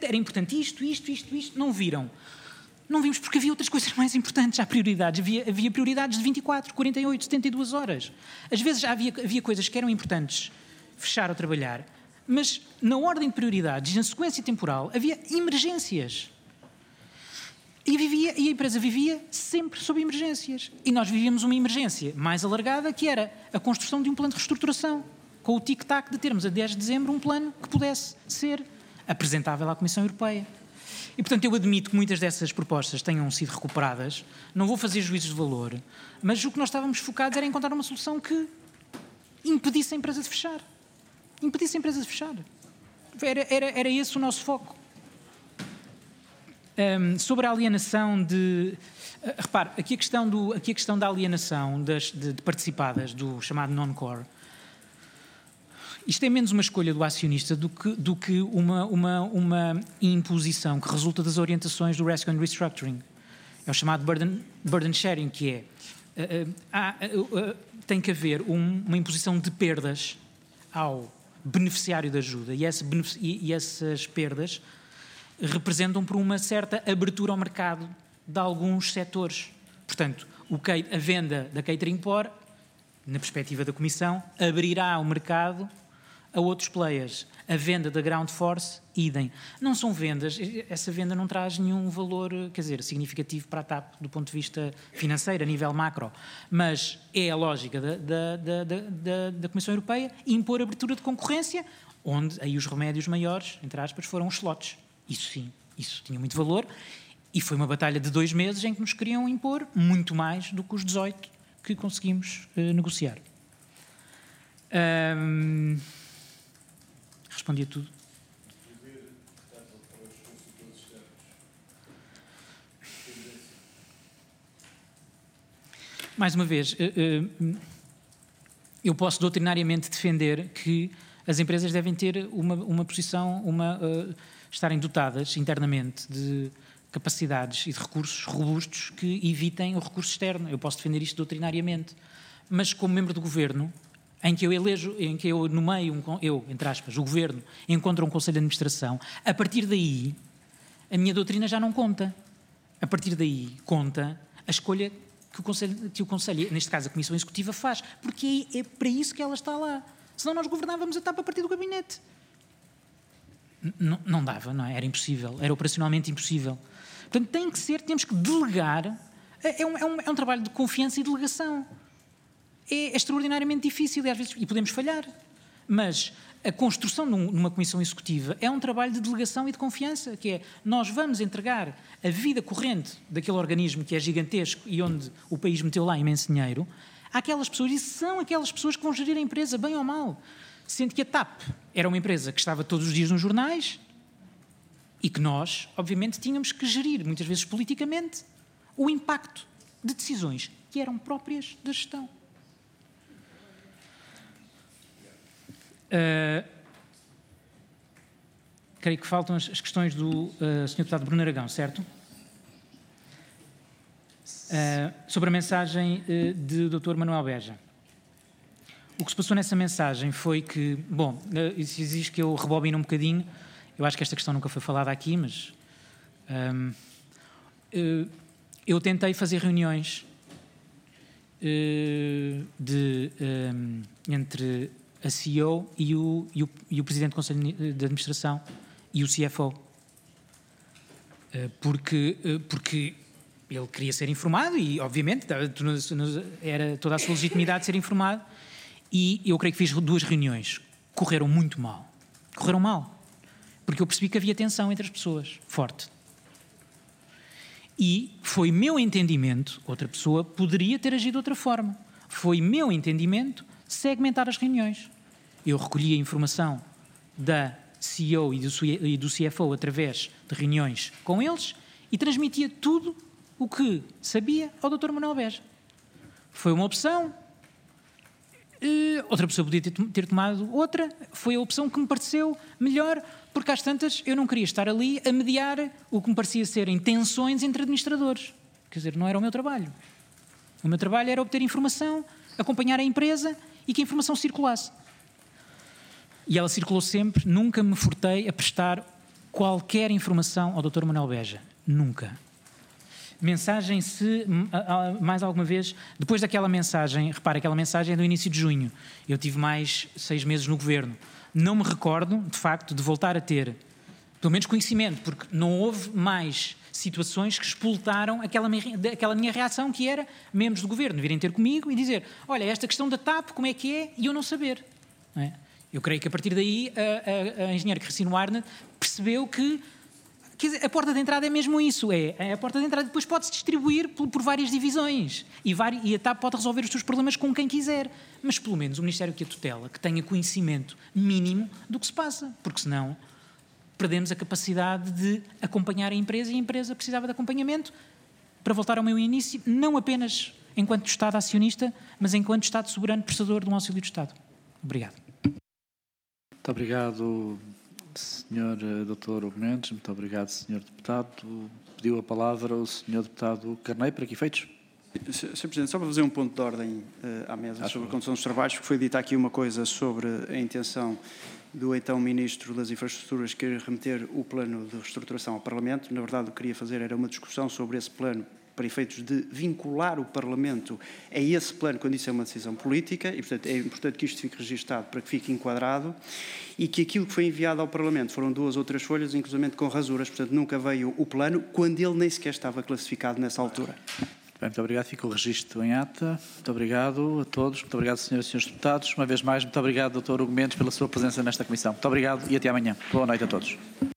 era importante isto, não viram. Não vimos porque havia outras coisas mais importantes, há prioridades. Havia prioridades de 24, 48, 72 horas. Às vezes havia coisas que eram importantes fechar ou trabalhar, mas na ordem de prioridades, na sequência temporal, havia emergências. E a empresa vivia sempre sob emergências. E nós vivíamos uma emergência mais alargada, que era a construção de um plano de reestruturação, com o tic-tac de termos a 10 de dezembro um plano que pudesse ser apresentável à Comissão Europeia. E, portanto, eu admito que muitas dessas propostas tenham sido recuperadas, não vou fazer juízos de valor, mas o que nós estávamos focados era encontrar uma solução que impedisse a empresa de fechar. Era esse o nosso foco. Sobre a alienação de... repare, aqui a questão da alienação de participadas, do chamado non-core, isto é menos uma escolha do acionista do que uma imposição que resulta das orientações do Rescue and Restructuring. É o chamado burden sharing, que é... tem que haver uma imposição de perdas ao beneficiário da ajuda, e essas perdas representam por uma certa abertura ao mercado de alguns setores. Portanto, a venda da Catering Por, na perspectiva da Comissão, abrirá o mercado a outros players. A venda da Ground Force, idem. Não são vendas, essa venda não traz nenhum valor, quer dizer, significativo para a TAP do ponto de vista financeiro, a nível macro, mas é a lógica da Comissão Europeia impor abertura de concorrência, onde aí os remédios maiores, entre aspas, foram os slots. Isso sim, isso tinha muito valor, e foi uma batalha de 2 meses em que nos queriam impor muito mais do que os 18 que conseguimos negociar. Respondi a tudo. Mais uma vez, eu posso doutrinariamente defender que as empresas devem ter uma posição, estarem dotadas internamente de capacidades e de recursos robustos que evitem o recurso externo. Eu posso defender isto doutrinariamente. Mas como membro do governo, em que eu nomeio, entre aspas, o governo encontra um conselho de administração, a partir daí, a minha doutrina já não conta. A partir daí, conta a escolha que o conselho, neste caso a Comissão Executiva, faz, porque é para isso que ela está lá. Senão nós governávamos a TAP a partir do gabinete. Não dava, não é? Era impossível, era operacionalmente impossível. Portanto, temos que delegar, é um trabalho de confiança e delegação. É extraordinariamente difícil e às vezes podemos falhar, mas a construção de uma comissão executiva é um trabalho de delegação e de confiança, que é, nós vamos entregar a vida corrente daquele organismo que é gigantesco e onde o país meteu lá imenso dinheiro, àquelas pessoas, e são aquelas pessoas que vão gerir a empresa, bem ou mal. Sendo que a TAP era uma empresa que estava todos os dias nos jornais e que nós, obviamente, tínhamos que gerir, muitas vezes politicamente, o impacto de decisões que eram próprias da gestão. Creio que faltam as questões do Sr. Deputado Bruno Aragão, certo? Sobre a mensagem de Dr. Manuel Beja. O que se passou nessa mensagem foi que, bom, isso exige que eu rebobine um bocadinho. Eu acho que esta questão nunca foi falada aqui, mas eu tentei fazer reuniões entre a CEO e o Presidente do Conselho de Administração e o CFO. Porque ele queria ser informado e, obviamente, era toda a sua legitimidade de ser informado. E eu creio que fiz 2 reuniões. Correram muito mal. Correram mal. Porque eu percebi que havia tensão entre as pessoas. Forte. E foi meu entendimento, outra pessoa poderia ter agido de outra forma. Foi meu entendimento segmentar as reuniões. Eu recolhi a informação da CEO e do CFO através de reuniões com eles e transmitia tudo o que sabia ao Dr. Manuel Beja. Foi uma opção. Outra pessoa podia ter tomado outra. Foi a opção que me pareceu melhor, porque às tantas eu não queria estar ali a mediar o que me parecia serem tensões entre administradores. Quer dizer, não era o meu trabalho. O meu trabalho era obter informação, acompanhar a empresa e que a informação circulasse. E ela circulou sempre, nunca me furtei a prestar qualquer informação ao Dr. Manuel Beja. Nunca. Mensagem, se mais alguma vez, depois daquela mensagem, repara, aquela mensagem é do início de junho, eu tive mais 6 meses no governo, não me recordo, de facto, de voltar a ter, pelo menos conhecimento, porque não houve mais situações que expultaram aquela minha reação, que era membros do governo virem ter comigo e dizer, olha, esta questão da TAP, como é que é, e eu não saber. Não é? Eu creio que a partir daí a engenheira Cristina Arnett percebeu que, quer dizer, a porta de entrada é mesmo isso, é a porta de entrada, depois pode-se distribuir por várias divisões e a TAP pode resolver os seus problemas com quem quiser, mas pelo menos o Ministério que a tutela, que tenha conhecimento mínimo do que se passa, porque senão perdemos a capacidade de acompanhar a empresa e a empresa precisava de acompanhamento. Para voltar ao meu início, não apenas enquanto Estado acionista, mas enquanto Estado soberano prestador de um auxílio de Estado. Obrigado. Muito obrigado, Sr. Dr. Hugo Mendes. Muito obrigado, Sr. Deputado. Pediu a palavra o Sr. Deputado Carneiro, para que efeitos? Sr. Presidente, só para fazer um ponto de ordem à mesa sobre a condução dos trabalhos, porque foi dita aqui uma coisa sobre a intenção do então Ministro das Infraestruturas querer remeter o plano de reestruturação ao Parlamento. Na verdade, o que queria fazer era uma discussão sobre esse plano para efeitos de vincular o Parlamento a esse plano quando isso é uma decisão política e, portanto, é importante que isto fique registado para que fique enquadrado e que aquilo que foi enviado ao Parlamento foram 2 ou 3 folhas, inclusivamente com rasuras, portanto, nunca veio o plano quando ele nem sequer estava classificado nessa altura. Bem, muito obrigado. Fica o registro em ata. Muito obrigado a todos. Muito obrigado, senhoras e senhores deputados. Uma vez mais, muito obrigado, Dr. Hugo Mendes, pela sua presença nesta comissão. Muito obrigado e até amanhã. Boa noite a todos.